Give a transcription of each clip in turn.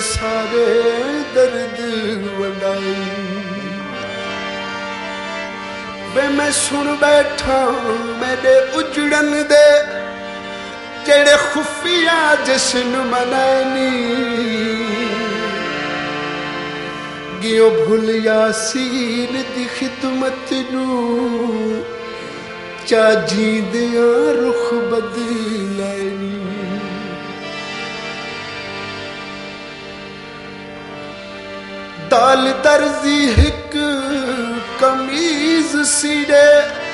सारे दर्द वंडाई। वे मैं सुन बैठा मेरे उजड़न दे जेड़े खुफिया जश्न मनानी। गियो भूल यासीन दी खिदमत नू चा जींदिया रुख बदलैनी। दाल दर्जी हिक कमीज सीड़े,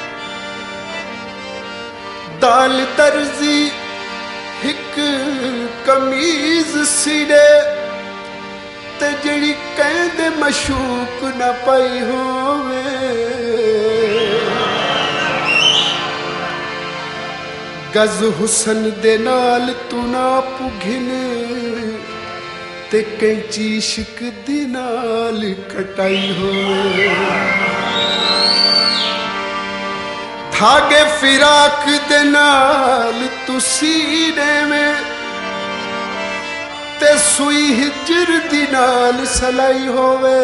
दाल दर्जी हिक कमीज सीड़े ते जड़ी कहंदे मशूक न पाई होवे। गज हुसन दे नाल तू ना पुघिने ते कैंची इश्क दी नाल कटाई होवे। धागे फिराक दे नाल तू सीने में ते सुई हिजर दी नाल सलाई होवे।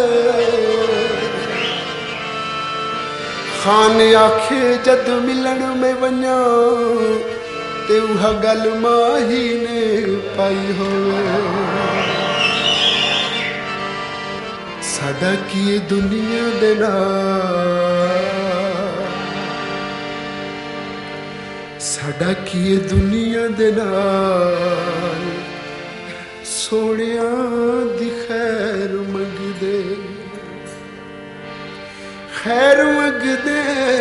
खान आखे जद मिलन में वन्या ते उहा गल माही ने पाई होवे। साडा की दुनिया दे नाल, साडा की दुनिया दे नाल सोनिया दी खैर मंगदे, खैर मंगदे,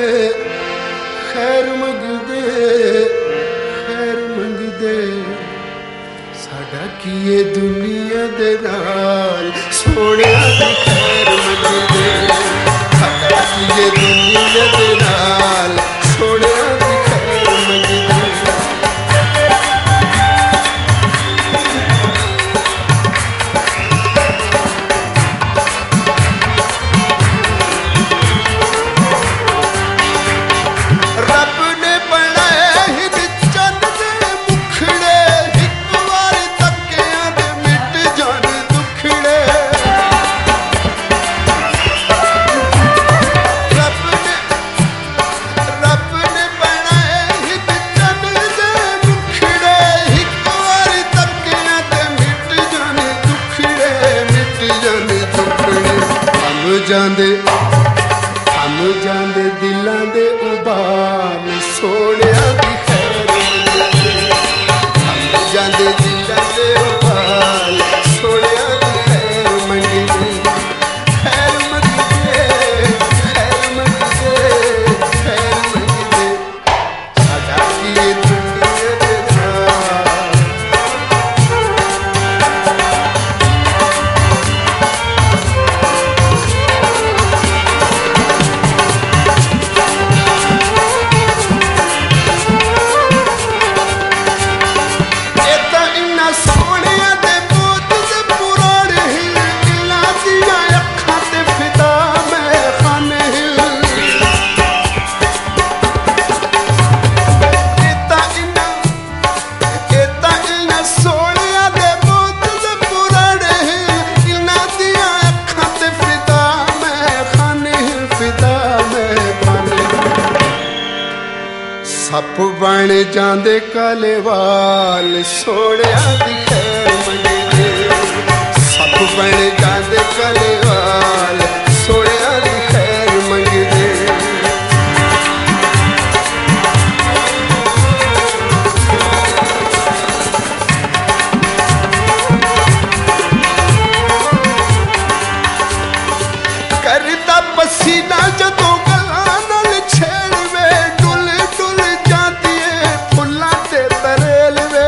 खैर मंगदे, खैर मंगदे। साडा की दुनिया दे नाल सोनिया दी खैर मंगदे। साडा की दुनिया दे नाल सोनिया दी खैर मंगदे। जांदे हम जांदे दिलां दे उबाल सोनिया दी खैर मंगदे। हम जांदे दिलां दे उबाल सोनिया दी खैर मंगदे। खैर मंगदे, खैर मंगदे, खैर मंगदे। साडा की दुनिया दे नाल सप बन जांदे काले वाल सोनिया दी खैर मंगदे। सप बन जांदे काले वाल सोनिया दी खैर मंगदे। करदा पसीना जदों गलां नाल छेड़वे, डुल डुल जाती है फुल्लां ते तरेलवे।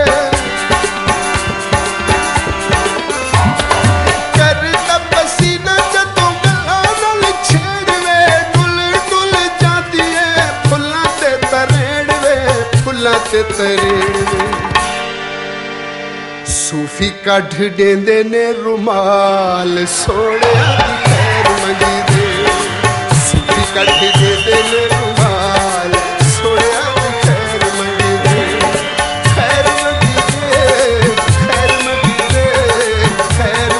करदा पसीना जदों गलां नाल छेड़वे, डुल डुल जाती है फुल्लां ते तरेलवे, फुल्लां ते तरेलवे। सूफी कढ देंदे ने रुमाल सोनिया दी खैर मंगदे। सूफी कढ देंदे ने रुमाल सोनिया दी खैर मंगदे। खैर मंगदे, खैर मंगदे, खैर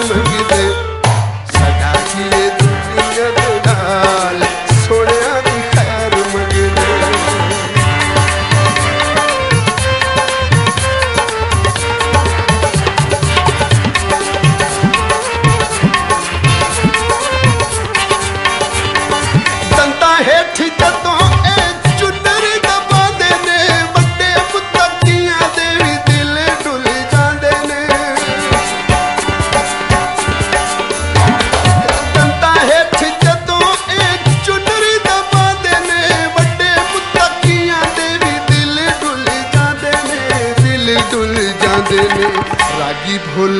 जांदे ने रागी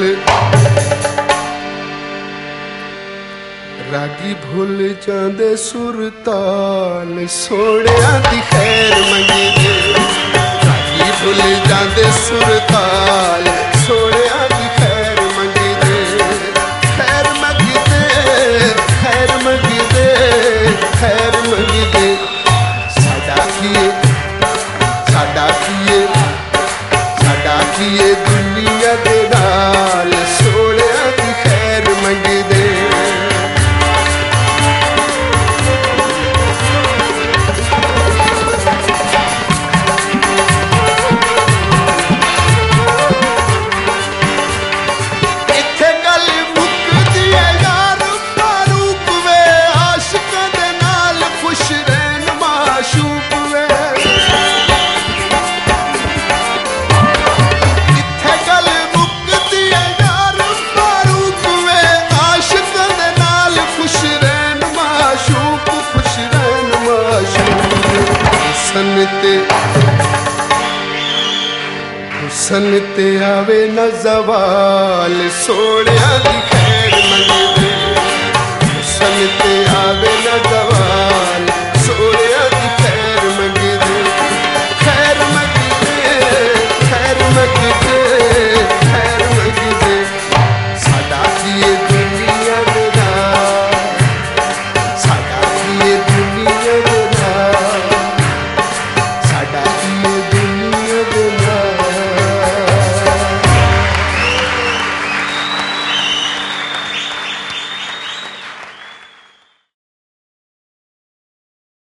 भुल जांदे सुरताल सोहणिया दी खैर मंगदे रागी भुल जांदे सुरताल सोहणिया दी खैर मंगदे खैर मंगदे खैर मंगदे खैर मंगदे साडा कीए दुनिया दे नाल सोहणिया दी खैर मंगदे हुसन ते आवे न ज़वाल सोहणिया दी